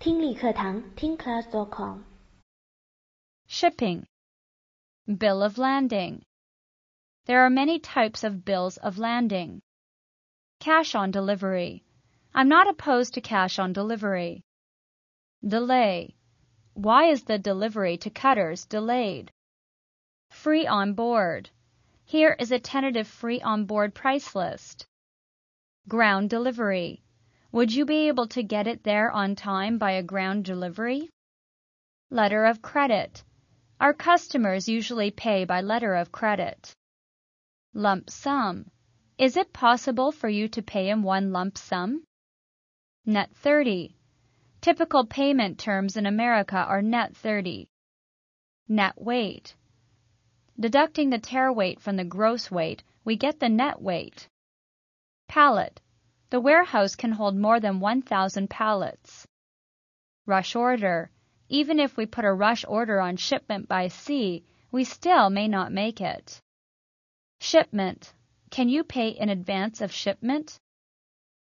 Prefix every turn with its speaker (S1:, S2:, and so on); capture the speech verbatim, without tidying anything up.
S1: 听力课堂听 class dot com。
S2: Shipping. Bill of landing. There are many types of bills of landing. Cash on delivery. I'm not opposed to cash on delivery. Delay. Why is the delivery to Cutters delayed? Free on board. Here is a tentative free on board price list. Ground delivery. Would you be able to get it there on time by a ground delivery? Letter of credit. Our customers usually pay by letter of credit. Lump sum. Is it possible for you to pay in one lump sum? Net thirty. Typical payment terms in America are net thirty. Net weight. Deducting the tare weight from the gross weight, we get the net weight. Pallet. The warehouse can hold more than one thousand pallets. Rush order. Even if we put a rush order on shipment by sea, we still may not make it. Shipment. Can you pay in advance of shipment?